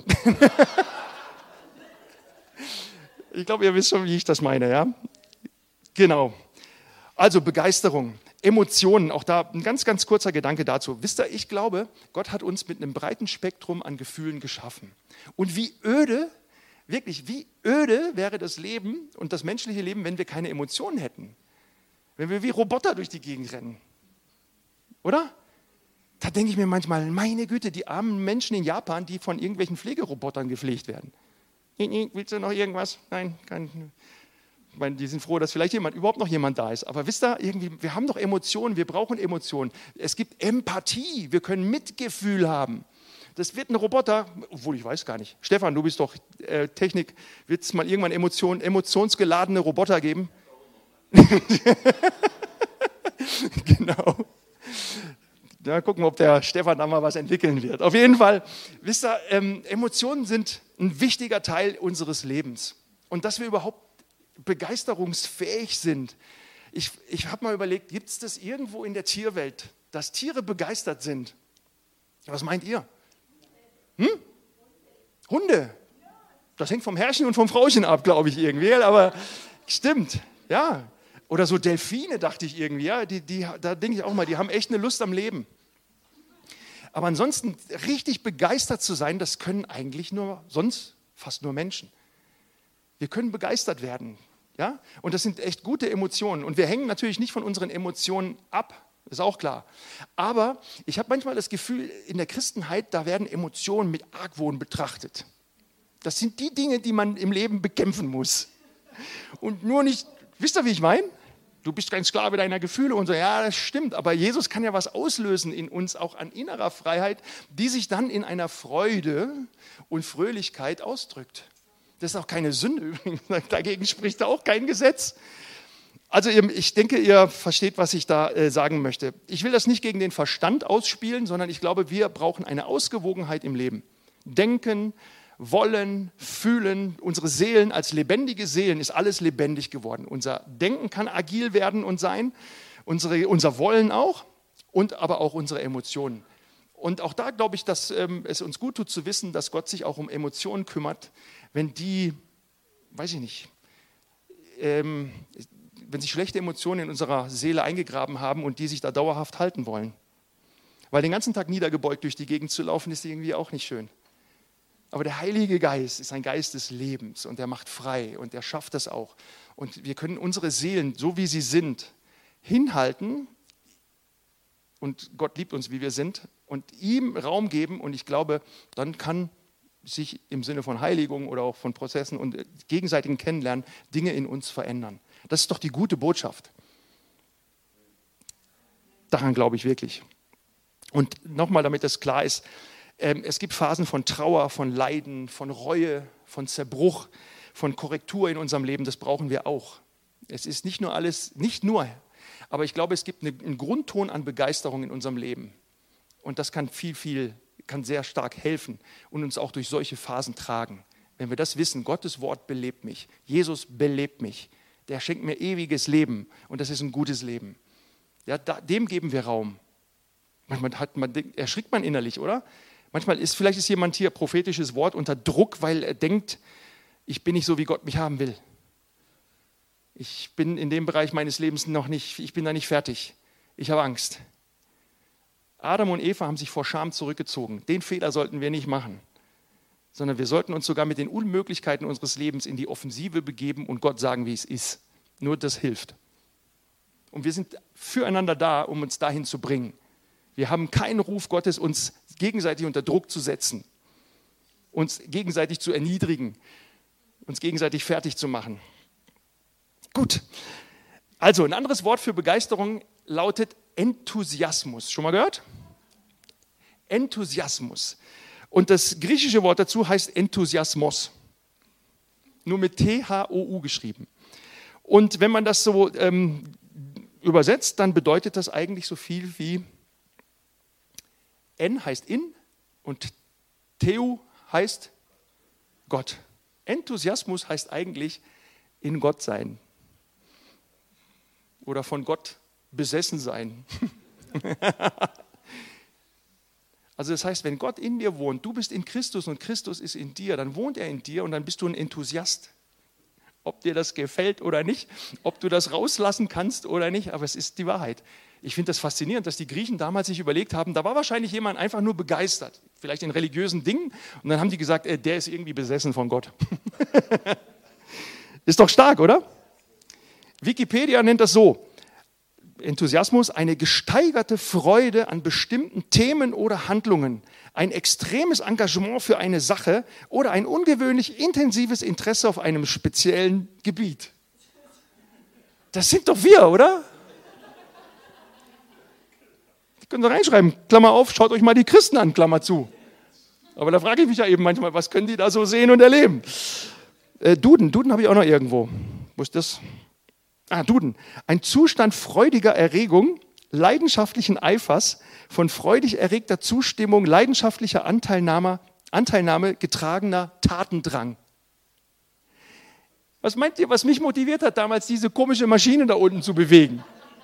Ich glaube, ihr wisst schon, wie ich das meine, ja? Genau. Also Begeisterung, Emotionen, auch da ein ganz, ganz kurzer Gedanke dazu. Wisst ihr, ich glaube, Gott hat uns mit einem breiten Spektrum an Gefühlen geschaffen. Und wie öde, wirklich, wie öde wäre das Leben und das menschliche Leben, wenn wir keine Emotionen hätten. Wenn wir wie Roboter durch die Gegend rennen. Oder? Da denke ich mir manchmal, meine Güte, die armen Menschen in Japan, die von irgendwelchen Pflegerobotern gepflegt werden. Willst du noch irgendwas? Nein, kein... Ich meine, die sind froh, dass vielleicht jemand, überhaupt noch jemand da ist. Aber wisst ihr, irgendwie, wir haben doch Emotionen, wir brauchen Emotionen. Es gibt Empathie, wir können Mitgefühl haben. Das wird ein Roboter, obwohl ich weiß gar nicht. Stefan, du bist doch äh, Technik. Wird es mal irgendwann Emotion, emotionsgeladene Roboter geben? Genau. Ja, gucken, ob der Stefan da mal was entwickeln wird. Auf jeden Fall, wisst ihr, ähm, Emotionen sind ein wichtiger Teil unseres Lebens. Und dass wir überhaupt begeisterungsfähig sind. Ich, ich habe mal überlegt, gibt es das irgendwo in der Tierwelt, dass Tiere begeistert sind? Was meint ihr? Hm? Hunde. Das hängt vom Herrchen und vom Frauchen ab, glaube ich irgendwie. Aber stimmt, ja. Oder so Delfine, dachte ich irgendwie. Ja, die, die, da denke ich auch mal, die haben echt eine Lust am Leben. Aber ansonsten richtig begeistert zu sein, das können eigentlich nur, sonst fast nur Menschen. Wir können begeistert werden. Ja? Und das sind echt gute Emotionen. Und wir hängen natürlich nicht von unseren Emotionen ab, ist auch klar. Aber ich habe manchmal das Gefühl, in der Christenheit, da werden Emotionen mit Argwohn betrachtet. Das sind die Dinge, die man im Leben bekämpfen muss. Und nur nicht, wisst ihr, wie ich meine? Du bist kein Sklave deiner Gefühle und so. Ja, das stimmt. Aber Jesus kann ja was auslösen in uns, auch an innerer Freiheit, die sich dann in einer Freude und Fröhlichkeit ausdrückt. Das ist auch keine Sünde übrigens. Dagegen spricht auch kein Gesetz. Also ich denke, ihr versteht, was ich da äh, sagen möchte. Ich will das nicht gegen den Verstand ausspielen, sondern ich glaube, wir brauchen eine Ausgewogenheit im Leben. Denken, wollen, fühlen, unsere Seelen als lebendige Seelen ist alles lebendig geworden. Unser Denken kann agil werden und sein, unsere, unser Wollen auch und aber auch unsere Emotionen. Und auch da glaube ich, dass ähm, es uns gut tut zu wissen, dass Gott sich auch um Emotionen kümmert, wenn die, weiß ich nicht, ähm, wenn sich schlechte Emotionen in unserer Seele eingegraben haben und die sich da dauerhaft halten wollen. Weil den ganzen Tag niedergebeugt durch die Gegend zu laufen, ist irgendwie auch nicht schön. Aber der Heilige Geist ist ein Geist des Lebens und der macht frei und der schafft das auch. Und wir können unsere Seelen, so wie sie sind, hinhalten und Gott liebt uns, wie wir sind und ihm Raum geben und ich glaube, dann kann sich im Sinne von Heiligung oder auch von Prozessen und gegenseitigen Kennenlernen Dinge in uns verändern. Das ist doch die gute Botschaft. Daran glaube ich wirklich. Und nochmal, damit das klar ist, es gibt Phasen von Trauer, von Leiden, von Reue, von Zerbruch, von Korrektur in unserem Leben. Das brauchen wir auch. Es ist nicht nur alles, nicht nur, aber ich glaube, es gibt einen Grundton an Begeisterung in unserem Leben. Und das kann viel, viel, kann sehr stark helfen und uns auch durch solche Phasen tragen. Wenn wir das wissen, Gottes Wort belebt mich, Jesus belebt mich, der schenkt mir ewiges Leben und das ist ein gutes Leben. Ja, da, dem geben wir Raum. Manchmal hat man, erschrickt man innerlich, oder? Manchmal ist, vielleicht ist jemand hier, prophetisches Wort, unter Druck, weil er denkt, ich bin nicht so, wie Gott mich haben will. Ich bin in dem Bereich meines Lebens noch nicht, ich bin da nicht fertig. Ich habe Angst. Adam und Eva haben sich vor Scham zurückgezogen. Den Fehler sollten wir nicht machen, sondern wir sollten uns sogar mit den Unmöglichkeiten unseres Lebens in die Offensive begeben und Gott sagen, wie es ist. Nur das hilft. Und wir sind füreinander da, um uns dahin zu bringen. Wir haben keinen Ruf Gottes, uns gegenseitig unter Druck zu setzen, uns gegenseitig zu erniedrigen, uns gegenseitig fertig zu machen. Gut, also ein anderes Wort für Begeisterung lautet Enthusiasmus. Schon mal gehört? Enthusiasmus. Und das griechische Wort dazu heißt Enthusiasmos. Nur mit T H O U geschrieben. Und wenn man das so ähm, übersetzt, dann bedeutet das eigentlich so viel wie En heißt in und Theo heißt Gott. Enthusiasmus heißt eigentlich in Gott sein oder von Gott besessen sein. Also das heißt, wenn Gott in dir wohnt, du bist in Christus und Christus ist in dir, dann wohnt er in dir und dann bist du ein Enthusiast. Ob dir das gefällt oder nicht, ob du das rauslassen kannst oder nicht, aber es ist die Wahrheit. Ich finde das faszinierend, dass die Griechen damals sich überlegt haben, da war wahrscheinlich jemand einfach nur begeistert, vielleicht in religiösen Dingen, und dann haben die gesagt, äh, der ist irgendwie besessen von Gott. Ist doch stark, oder? Wikipedia nennt das so: Enthusiasmus, eine gesteigerte Freude an bestimmten Themen oder Handlungen, ein extremes Engagement für eine Sache oder ein ungewöhnlich intensives Interesse auf einem speziellen Gebiet. Das sind doch wir, oder? Können Sie reinschreiben, Klammer auf, schaut euch mal die Christen an, Klammer zu. Aber da frage ich mich ja eben manchmal, was können die da so sehen und erleben? Äh, Duden, Duden habe ich auch noch irgendwo. Wo ist das? Ah, Duden. Ein Zustand freudiger Erregung, leidenschaftlichen Eifers, von freudig erregter Zustimmung, leidenschaftlicher Anteilnahme, Anteilnahme getragener Tatendrang. Was meint ihr, was mich motiviert hat, damals diese komische Maschine da unten zu bewegen?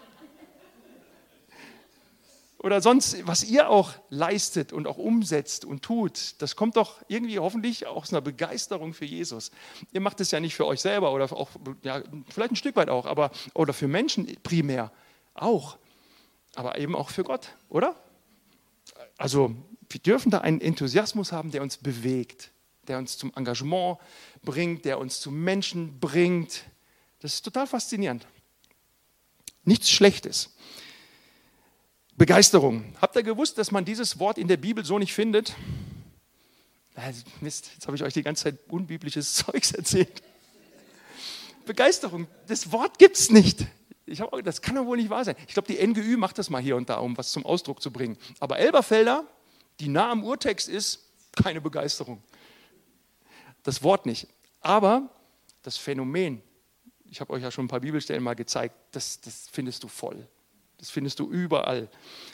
Oder sonst, was ihr auch leistet und auch umsetzt und tut, das kommt doch irgendwie hoffentlich aus einer Begeisterung für Jesus. Ihr macht es ja nicht für euch selber oder auch, ja, vielleicht ein Stück weit auch, aber oder für Menschen primär auch, aber eben auch für Gott, oder? Also wir dürfen da einen Enthusiasmus haben, der uns bewegt, der uns zum Engagement bringt, der uns zu Menschen bringt. Das ist total faszinierend. Nichts Schlechtes. Begeisterung. Habt ihr gewusst, dass man dieses Wort in der Bibel so nicht findet? Mist, jetzt habe ich euch die ganze Zeit unbiblisches Zeugs erzählt. Begeisterung, das Wort gibt es nicht. Ich hab, das kann doch wohl nicht wahr sein. Ich glaube, die N G Ü macht das mal hier und da, um was zum Ausdruck zu bringen. Aber Elberfelder, die nah am Urtext ist, keine Begeisterung. Das Wort nicht. Aber das Phänomen, ich habe euch ja schon ein paar Bibelstellen mal gezeigt, das, das findest du voll. Das findest du überall.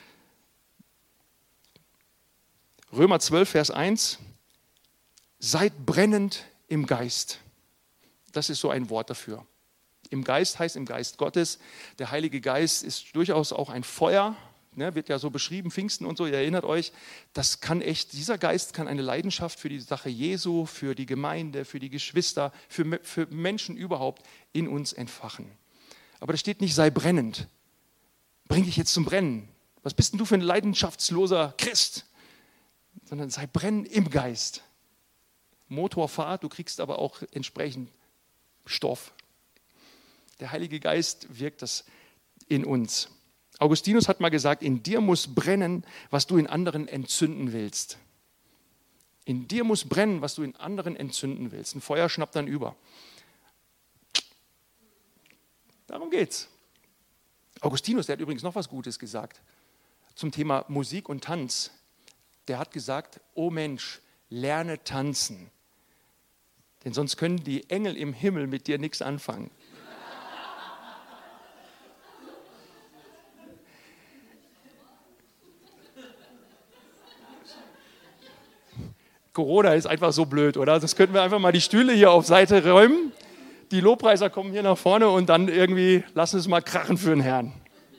Römer zwölf, Vers eins. Seid brennend im Geist. Das ist so ein Wort dafür. Im Geist heißt im Geist Gottes. Der Heilige Geist ist durchaus auch ein Feuer. Ne, wird ja so beschrieben, Pfingsten und so, ihr erinnert euch. Das kann echt, dieser Geist kann eine Leidenschaft für die Sache Jesu, für die Gemeinde, für die Geschwister, für, für Menschen überhaupt in uns entfachen. Aber da steht nicht, sei brennend. Bring dich jetzt zum Brennen. Was bist denn du für ein leidenschaftsloser Christ? Sondern sei brennend im Geist. Motorfahrt, du kriegst aber auch entsprechend Stoff. Der Heilige Geist wirkt das in uns. Augustinus hat mal gesagt, in dir muss brennen, was du in anderen entzünden willst. In dir muss brennen, was du in anderen entzünden willst. Ein Feuer schnappt dann über. Darum geht's. Augustinus, der hat übrigens noch was Gutes gesagt zum Thema Musik und Tanz. Der hat gesagt, oh Mensch, lerne tanzen. Denn sonst können die Engel im Himmel mit dir nichts anfangen. Corona ist einfach so blöd, oder? Das könnten wir einfach mal die Stühle hier auf Seite räumen. Die Lobpreiser kommen hier nach vorne und dann irgendwie lassen es mal krachen für den Herrn.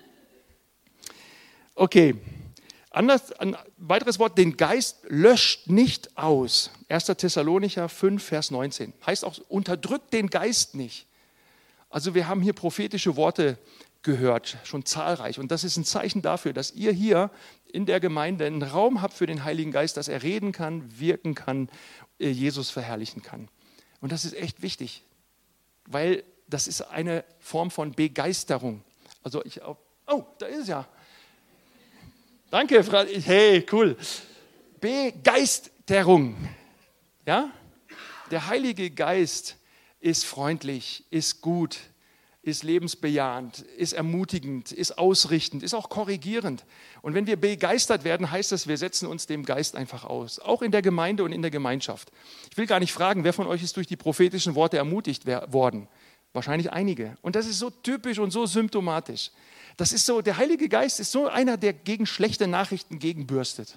Okay, anders, ein weiteres Wort, den Geist löscht nicht aus. erster Thessalonicher fünf, Vers neunzehn. Heißt auch, unterdrückt den Geist nicht. Also wir haben hier prophetische Worte gehört, schon zahlreich. Und das ist ein Zeichen dafür, dass ihr hier in der Gemeinde einen Raum habt für den Heiligen Geist, dass er reden kann, wirken kann, Jesus verherrlichen kann. Und das ist echt wichtig, weil das ist eine Form von Begeisterung. Also ich, oh, da ist es ja. Danke, Frau. Hey, cool. Begeisterung. Ja? Der Heilige Geist ist freundlich, ist gut, ist lebensbejahend, ist ermutigend, ist ausrichtend, ist auch korrigierend. Und wenn wir begeistert werden, heißt das, wir setzen uns dem Geist einfach aus. Auch in der Gemeinde und in der Gemeinschaft. Ich will gar nicht fragen, wer von euch ist durch die prophetischen Worte ermutigt worden? Wahrscheinlich einige. Und das ist so typisch und so symptomatisch. Das ist so, der Heilige Geist ist so einer, der gegen schlechte Nachrichten gegenbürstet.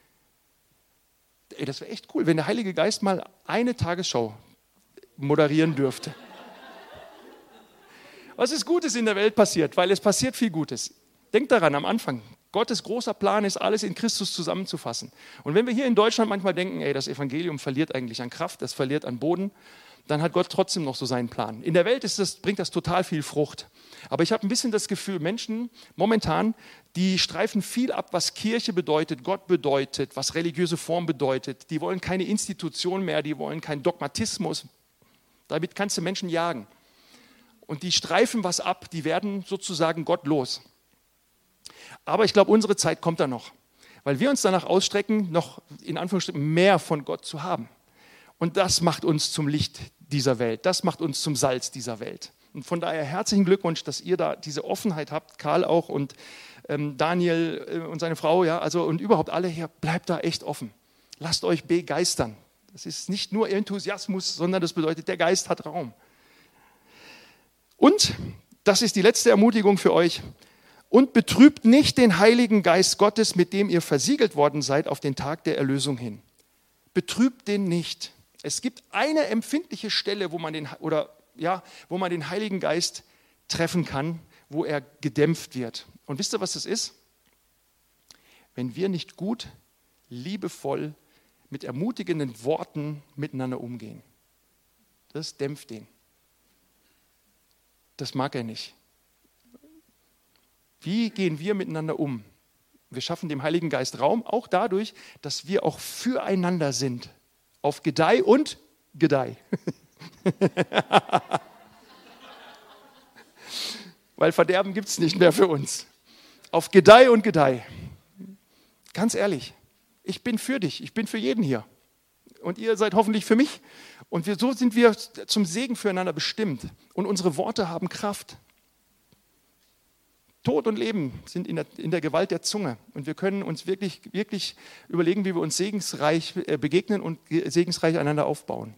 Ey, das wäre echt cool, wenn der Heilige Geist mal eine Tagesschau moderieren dürfte. Was ist Gutes in der Welt passiert? Weil es passiert viel Gutes. Denkt daran am Anfang, Gottes großer Plan ist, alles in Christus zusammenzufassen. Und wenn wir hier in Deutschland manchmal denken, ey, das Evangelium verliert eigentlich an Kraft, es verliert an Boden, dann hat Gott trotzdem noch so seinen Plan. In der Welt ist das, bringt das total viel Frucht. Aber ich habe ein bisschen das Gefühl, Menschen momentan, die streifen viel ab, was Kirche bedeutet, Gott bedeutet, was religiöse Form bedeutet. Die wollen keine Institution mehr, die wollen keinen Dogmatismus. Damit kannst du Menschen jagen. Und die streifen was ab, die werden sozusagen gottlos. Aber ich glaube, unsere Zeit kommt da noch, weil wir uns danach ausstrecken, noch in Anführungsstrichen mehr von Gott zu haben. Und das macht uns zum Licht dieser Welt, das macht uns zum Salz dieser Welt. Und von daher herzlichen Glückwunsch, dass ihr da diese Offenheit habt, Karl auch und ähm, Daniel äh, und seine Frau, ja, also und überhaupt alle hier, bleibt da echt offen. Lasst euch begeistern. Das ist nicht nur Enthusiasmus, sondern das bedeutet, der Geist hat Raum. Und, das ist die letzte Ermutigung für euch, und betrübt nicht den Heiligen Geist Gottes, mit dem ihr versiegelt worden seid auf den Tag der Erlösung hin. Betrübt den nicht. Es gibt eine empfindliche Stelle, wo man den, oder, ja, wo man den Heiligen Geist treffen kann, wo er gedämpft wird. Und wisst ihr, was das ist? Wenn wir nicht gut, liebevoll, mit ermutigenden Worten miteinander umgehen. Das dämpft den. Das mag er nicht. Wie gehen wir miteinander um? Wir schaffen dem Heiligen Geist Raum, auch dadurch, dass wir auch füreinander sind. Auf Gedeih und Gedeih. Weil Verderben gibt es nicht mehr für uns. Auf Gedeih und Gedeih. Ganz ehrlich, ich bin für dich, ich bin für jeden hier. Und ihr seid hoffentlich für mich. Und wir, so sind wir zum Segen füreinander bestimmt. Und unsere Worte haben Kraft. Tod und Leben sind in der, in der Gewalt der Zunge. Und wir können uns wirklich, wirklich überlegen, wie wir uns segensreich begegnen und segensreich einander aufbauen.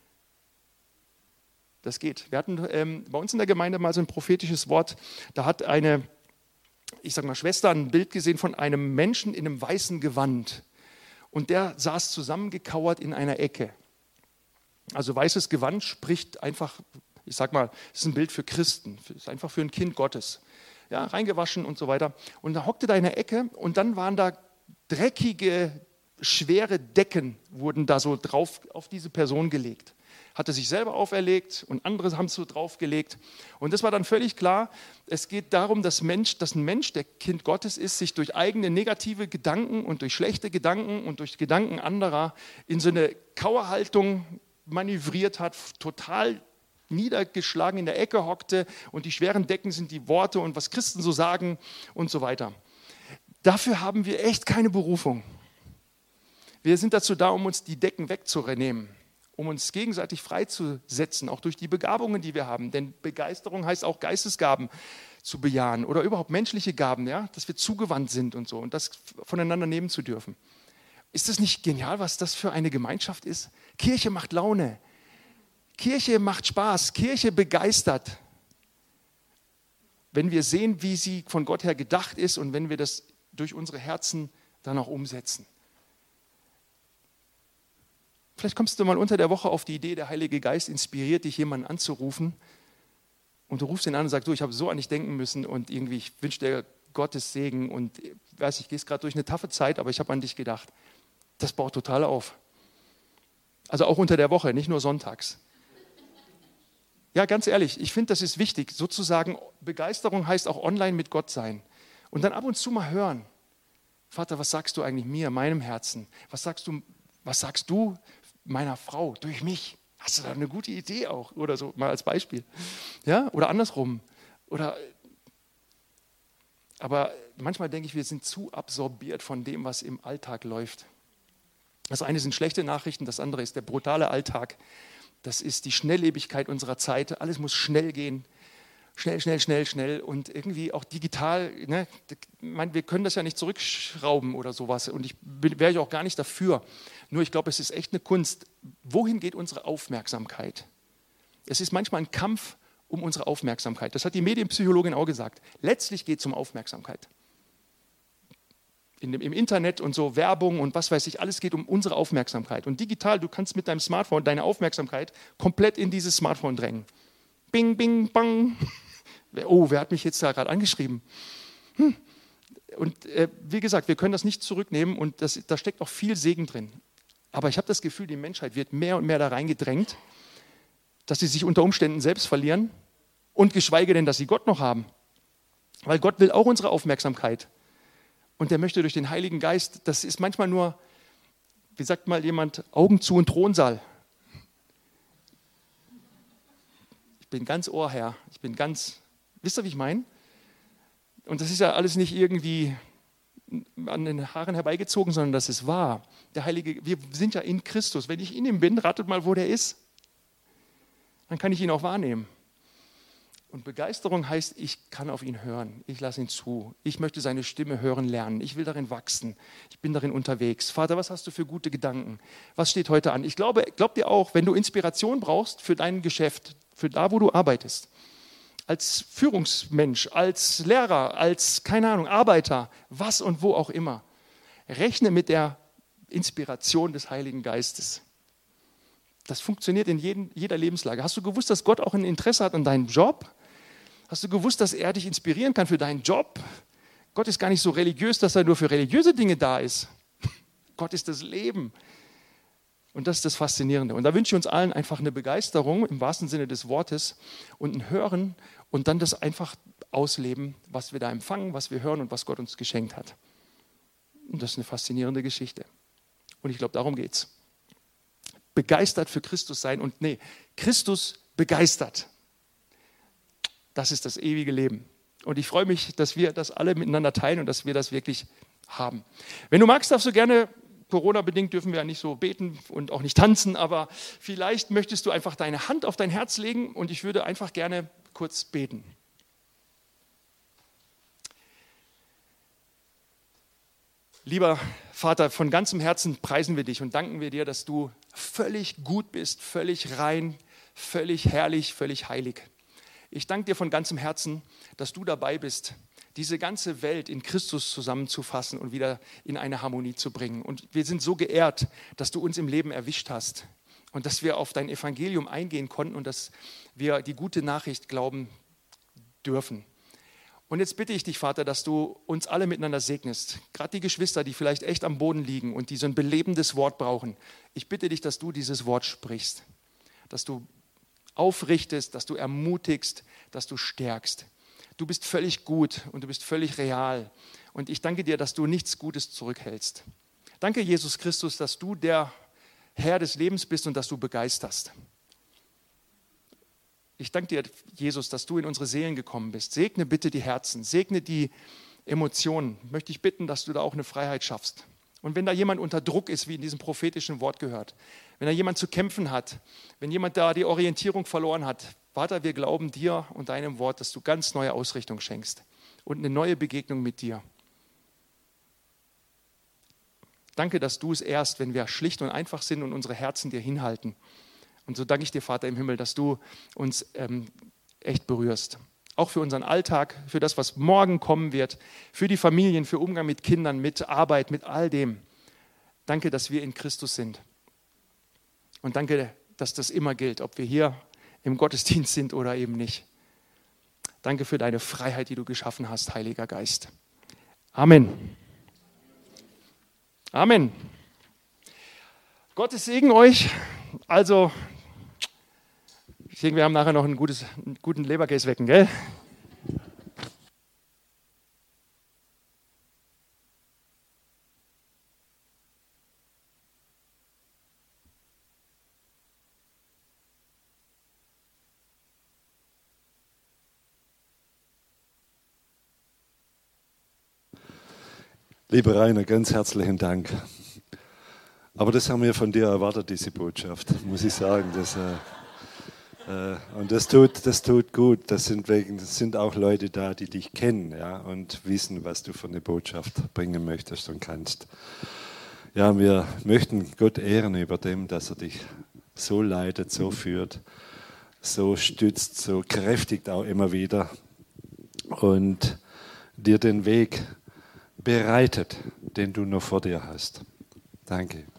Das geht. Wir hatten ähm, bei uns in der Gemeinde mal so ein prophetisches Wort. Da hat eine, ich sag mal, Schwester ein Bild gesehen von einem Menschen in einem weißen Gewand. Und der saß zusammengekauert in einer Ecke. Also weißes Gewand spricht einfach, ich sag mal, es ist ein Bild für Christen. Es ist einfach für ein Kind Gottes. Ja, reingewaschen und so weiter. Und da hockte da in der Ecke und dann waren da dreckige, schwere Decken, wurden da so drauf auf diese Person gelegt. Hatte sich selber auferlegt und andere haben es so draufgelegt. Und das war dann völlig klar, es geht darum, dass, Mensch, dass ein Mensch, der Kind Gottes ist, sich durch eigene negative Gedanken und durch schlechte Gedanken und durch Gedanken anderer in so eine Kauerhaltung manövriert hat, total niedergeschlagen in der Ecke hockte und die schweren Decken sind die Worte und was Christen so sagen und so weiter. Dafür haben wir echt keine Berufung. Wir sind dazu da, um uns die Decken wegzunehmen, um uns gegenseitig freizusetzen, auch durch die Begabungen, die wir haben. Denn Begeisterung heißt auch Geistesgaben zu bejahen oder überhaupt menschliche Gaben, ja, dass wir zugewandt sind und so und das voneinander nehmen zu dürfen. Ist das nicht genial, was das für eine Gemeinschaft ist? Kirche macht Laune. Kirche macht Spaß, Kirche begeistert, wenn wir sehen, wie sie von Gott her gedacht ist und wenn wir das durch unsere Herzen dann auch umsetzen. Vielleicht kommst du mal unter der Woche auf die Idee, der Heilige Geist inspiriert dich, jemanden anzurufen und du rufst ihn an und sagst, du, ich habe so an dich denken müssen und irgendwie, ich wünsche dir Gottes Segen und weiß, ich gehe gerade durch eine taffe Zeit, aber ich habe an dich gedacht. Das baut total auf. Also auch unter der Woche, nicht nur sonntags. Ja, ganz ehrlich, ich finde, das ist wichtig. Sozusagen, Begeisterung heißt auch online mit Gott sein. Und dann ab und zu mal hören. Vater, was sagst du eigentlich mir, meinem Herzen? Was sagst du, was sagst du meiner Frau durch mich? Hast du da eine gute Idee auch? Oder so, mal als Beispiel. Ja, oder andersrum. Oder, aber manchmal denke ich, wir sind zu absorbiert von dem, was im Alltag läuft. Das eine sind schlechte Nachrichten, das andere ist der brutale Alltag. Das ist die Schnelllebigkeit unserer Zeit. Alles muss schnell gehen. Schnell, schnell, schnell, schnell. Und irgendwie auch digital. Ne? Ich meine, wir können das ja nicht zurückschrauben oder sowas. Und ich wäre ja auch gar nicht dafür. Nur ich glaube, es ist echt eine Kunst. Wohin geht unsere Aufmerksamkeit? Es ist manchmal ein Kampf um unsere Aufmerksamkeit. Das hat die Medienpsychologin auch gesagt. Letztlich geht es um Aufmerksamkeit. In dem, im Internet und so Werbung und was weiß ich, alles geht um unsere Aufmerksamkeit. Und digital, du kannst mit deinem Smartphone deine Aufmerksamkeit komplett in dieses Smartphone drängen. Bing, bing, bang. Oh, wer hat mich jetzt da gerade angeschrieben? Hm. Und äh, wie gesagt, wir können das nicht zurücknehmen und das, da steckt auch viel Segen drin. Aber ich habe das Gefühl, die Menschheit wird mehr und mehr da reingedrängt, dass sie sich unter Umständen selbst verlieren und geschweige denn, dass sie Gott noch haben. Weil Gott will auch unsere Aufmerksamkeit. Und der möchte durch den Heiligen Geist, das ist manchmal nur, wie sagt mal jemand, Augen zu und Thronsaal. Ich bin ganz Ohrherr, ich bin ganz, wisst ihr, wie ich meine? Und das ist ja alles nicht irgendwie an den Haaren herbeigezogen, sondern das ist wahr. Der Heilige, wir sind ja in Christus. Wenn ich in ihm bin, ratet mal, wo der ist. Dann kann ich ihn auch wahrnehmen. Und Begeisterung heißt, ich kann auf ihn hören, ich lasse ihn zu, ich möchte seine Stimme hören lernen, ich will darin wachsen, ich bin darin unterwegs. Vater, was hast du für gute Gedanken? Was steht heute an? Ich glaube, glaub dir auch, wenn du Inspiration brauchst für dein Geschäft, für da, wo du arbeitest, als Führungsmensch, als Lehrer, als, keine Ahnung, Arbeiter, was und wo auch immer, rechne mit der Inspiration des Heiligen Geistes. Das funktioniert in jeden, jeder Lebenslage. Hast du gewusst, dass Gott auch ein Interesse hat an deinem Job? Hast du gewusst, dass er dich inspirieren kann für deinen Job? Gott ist gar nicht so religiös, dass er nur für religiöse Dinge da ist. Gott ist das Leben. Und das ist das Faszinierende. Und da wünsche ich uns allen einfach eine Begeisterung im wahrsten Sinne des Wortes und ein Hören und dann das einfach ausleben, was wir da empfangen, was wir hören und was Gott uns geschenkt hat. Und das ist eine faszinierende Geschichte. Und ich glaube, darum geht's. Begeistert für Christus sein und nee, Christus begeistert. Das ist das ewige Leben. Und ich freue mich, dass wir das alle miteinander teilen und dass wir das wirklich haben. Wenn du magst, darfst du gerne, Corona-bedingt dürfen wir ja nicht so beten und auch nicht tanzen, aber vielleicht möchtest du einfach deine Hand auf dein Herz legen und ich würde einfach gerne kurz beten. Lieber Vater, von ganzem Herzen preisen wir dich und danken wir dir, dass du völlig gut bist, völlig rein, völlig herrlich, völlig heilig. Ich danke dir von ganzem Herzen, dass du dabei bist, diese ganze Welt in Christus zusammenzufassen und wieder in eine Harmonie zu bringen. Und wir sind so geehrt, dass du uns im Leben erwischt hast und dass wir auf dein Evangelium eingehen konnten und dass wir die gute Nachricht glauben dürfen. Und jetzt bitte ich dich, Vater, dass du uns alle miteinander segnest, gerade die Geschwister, die vielleicht echt am Boden liegen und die so ein belebendes Wort brauchen. Ich bitte dich, dass du dieses Wort sprichst, dass du aufrichtest, dass du ermutigst, dass du stärkst. Du bist völlig gut und du bist völlig real. Und ich danke dir, dass du nichts Gutes zurückhältst. Danke, Jesus Christus, dass du der Herr des Lebens bist und dass du begeisterst. Ich danke dir, Jesus, dass du in unsere Seelen gekommen bist. Segne bitte die Herzen, segne die Emotionen. Möchte ich bitten, dass du da auch eine Freiheit schaffst. Und wenn da jemand unter Druck ist, wie in diesem prophetischen Wort gehört, wenn da jemand zu kämpfen hat, wenn jemand da die Orientierung verloren hat, Vater, wir glauben dir und deinem Wort, dass du ganz neue Ausrichtung schenkst und eine neue Begegnung mit dir. Danke, dass du es ehrst, wenn wir schlicht und einfach sind und unsere Herzen dir hinhalten. Und so danke ich dir, Vater im Himmel, dass du uns ähm, echt berührst. Auch für unseren Alltag, für das, was morgen kommen wird, für die Familien, für Umgang mit Kindern, mit Arbeit, mit all dem. Danke, dass wir in Christus sind. Und danke, dass das immer gilt, ob wir hier im Gottesdienst sind oder eben nicht. Danke für deine Freiheit, die du geschaffen hast, Heiliger Geist. Amen. Amen. Gottes Segen euch. Also, ich denke, wir haben nachher noch ein gutes, einen guten Leberkäse wecken, gell? Lieber Rainer, ganz herzlichen Dank. Aber das haben wir von dir erwartet, diese Botschaft, muss ich sagen. Das, äh, äh, und das tut, das tut gut. Das sind, wegen, das sind auch Leute da, die dich kennen, ja, und wissen, was du für eine Botschaft bringen möchtest und kannst. Ja, wir möchten Gott ehren über dem, dass er dich so leitet, so führt, so stützt, so kräftigt auch immer wieder und dir den Weg bereitet, den du noch vor dir hast. Danke.